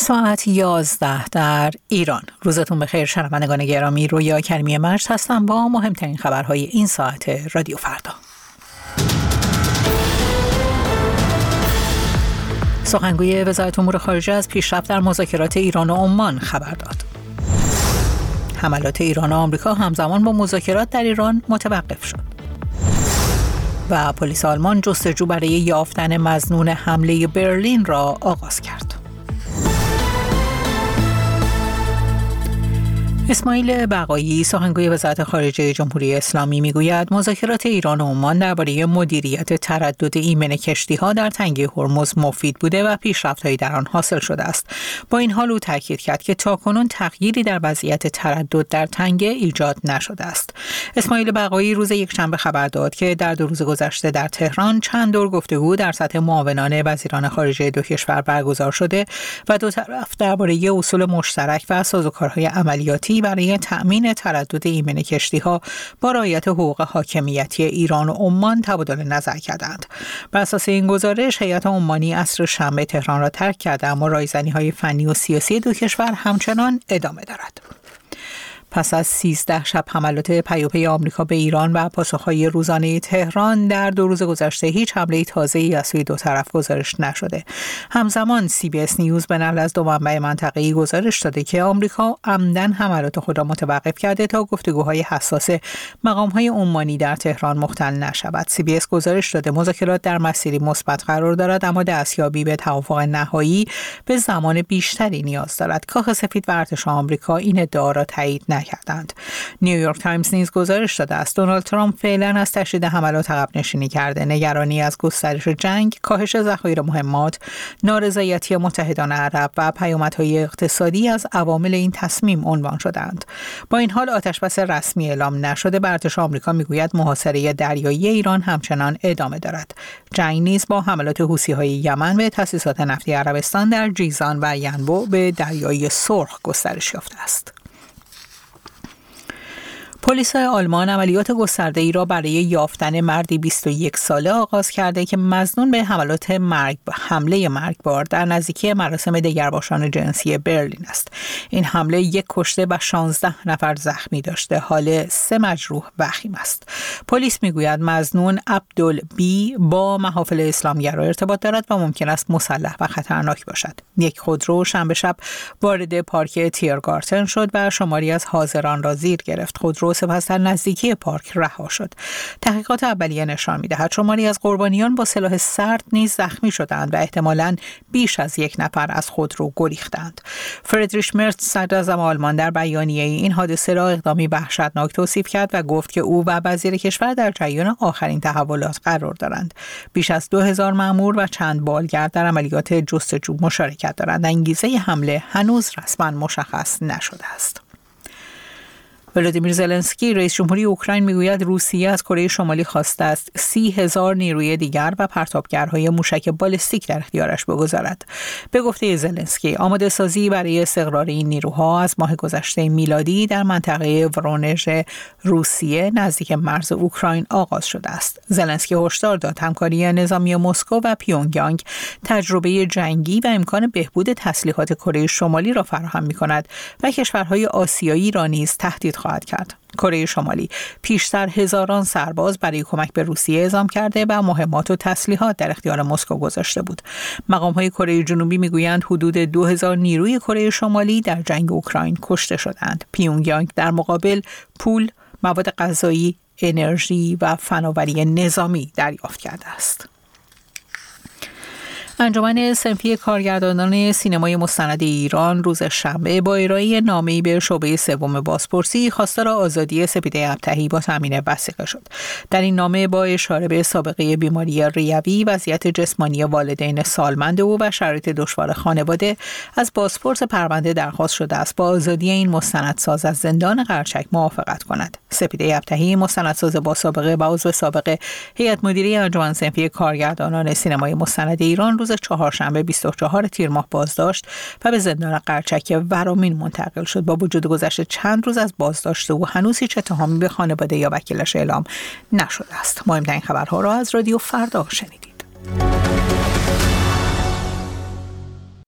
ساعت 11 در ایران. روزتون بخیر شنوندگان گرامی. رویا کریمی مرز هستم با مهمترین خبرهای این ساعت رادیو فردا. سخنگوی وزارت امور خارجه از پیشرفت در مذاکرات ایران و عمان خبر داد. حملات ایران و آمریکا همزمان با مذاکرات در ایران متوقف شد. و پلیس آلمان جستجو برای یافتن مظنون حمله برلین را آغاز کرد. اسماعیل بقایی سخنگوی وزارت خارجه جمهوری اسلامی میگوید مذاکرات ایران و عمان درباره مدیریت تردد ایمن کشتی‌ها در تنگه هرمز مفید بوده و پیشرفت‌هایی در آن حاصل شده است. با این حال او تاکید کرد که تاکنون تغییری در وضعیت تردد در تنگه ایجاد نشده است. اسماعیل بقایی روز یکشنبه خبر داد که در 2 روز گذشته در تهران چند دور گفتگو در سطح معاونان وزیران خارجه دو کشور برگزار شده و دو طرف درباره اصول مشترک و سازوکارهای عملیاتی برای تأمین تردد ایمن کشتی‌ها با رعایت حقوق حاکمیتی ایران و عمان تبادل نظر کردند. بر اساس این گزارش هیئت عمانی عصر شنبه تهران را ترک کرده، اما رایزنی‌های فنی و سیاسی دو کشور همچنان ادامه دارد. پس از 13 شب حملات پیاپی آمریکا به ایران و پاسخهای روزانه تهران، در 2 روز گذشته هیچ حمله تازه‌ای از سوی دو طرف گزارش نشده. همزمان CBS نیوز به نقل از 2 منبع منطقه‌ای گزارش داده که آمریکا عمدن حملات خود را متوقف کرده تا گفتگوهای حساس مقام‌های عمانی در تهران مختل نشود. CBS گزارش داده مذاکرات در مسیری مثبت قرار دارد، اما دستیابی به توافق نهایی به زمان بیشتری نیاز دارد. کاخ سفید و ارتش آمریکا این ادعا را تایید نکردند. نیویورک تایمز نیز گزارش داده است دونالد ترامپ فعلا از تشدید حملات عقب نشینی کرده. نگرانی از گسترش جنگ، کاهش ذخایر مهمات، نارضایتی متحدان عرب و پیامدهای اقتصادی از عوامل این تصمیم عنوان شدند. با این حال آتشبس رسمی اعلام نشده به ارتش آمریکا میگوید محاصره دریایی ایران همچنان ادامه دارد. جنگ نیز با حملات حوثی‌های یمن به تأسیسات نفتی عربستان در جیزان و ینبو به دریای سرخ گسترش یافته است. پلیس آلمان عملیات گسترده‌ای را برای یافتن مردی 21 ساله آغاز کرده که مظنون به حمله مرگبار در نزدیکی مراسم دگرباشان جنسی برلین است. این حمله 1 کشته و 16 نفر زخمی داشته. حال 3 مجروح وخیم است. پلیس میگوید مظنون عبدالبی با محافل اسلامگرا ارتباط دارد و ممکن است مسلح و خطرناک باشد. یک خودرو شنبه شب وارد پارک تیرگارتن شد و شماری از حاضران را زیر گرفت. خودرو سپس در نزدیکی پارک رها شد. تحقیقات اولیه نشان می‌دهد شماری از قربانیان با سلاح سرد نیز زخمی شدند و احتمالاً بیش از 1 نفر از خودرو گریختند. فردریش مرز صدراعظم آلمان در بیانیه این حادثه را اقدامی وحشتناک توصیف کرد و گفت که او و وزیر کشور در جریان آخرین تحولات قرار دارند. بیش از 2000 مأمور و چند بالگرد در عملیات جستجو مشارکت دارند. انگیزه حمله هنوز رسما مشخص نشده است. ولادیمیر زلنسکی رئیس جمهوری اوکراین میگوید روسیه از کره شمالی خواسته است 30,000 نیروی دیگر و پرتابگرهای موشک بالستیک در اختیارش بگذارد. به گفته زلنسکی آماده سازی برای استقرار این نیروها از ماه گذشته میلادی در منطقه ورونژ روسیه نزدیک مرز اوکراین آغاز شده است. زلنسکی هشدار داد همکاری نظامی مسکو و پیونگیانگ تجربه جنگی و امکان بهبود تسلیحات کره شمالی را فراهم می‌کند و کشورهای آسیایی را نیز تهدید خواهد کرد. کره شمالی پیشتر هزاران سرباز برای کمک به روسیه اعزام کرده و مهمات و تسلیحات در اختیار مسکو گذاشته بود. مقام‌های کره جنوبی میگویند حدود 2000 نیروی کره شمالی در جنگ اوکراین کشته شدند. پیونگیانگ در مقابل پول، مواد غذایی، انرژی و فناوری نظامی دریافت کرده است. انجمن صنفی کارگردانان سینمای مستند ایران روز شنبه با ارائه نامه‌ای به شعبه سوم بازپرسی خواستار آزادی سپیده ابطحی با تامین وثیقه شد. در این نامه با اشاره به سابقه بیماری ریوی، وضعیت جسمانی والدین سالمند او و شرایط دشوار خانواده، از بازپرس پرونده درخواست شده است با آزادی این مستندساز از زندان قرچک موافقت کند. سپیده ابطحی مستندساز با سابقه و عضو سابق هیئت مدیره انجمن صنفی کارگردانان سینمای مستند ایران روز چهارشنبه 24 تیر ماه بازداشت و به زندان قرچک ورامین منتقل شد. با وجود گذشت چند روز از بازداشت او هنوز هیچ اتهامی به خانواده یا وکیلش اعلام نشده است. مهمترین خبرها را از رادیو فردا شنیدید.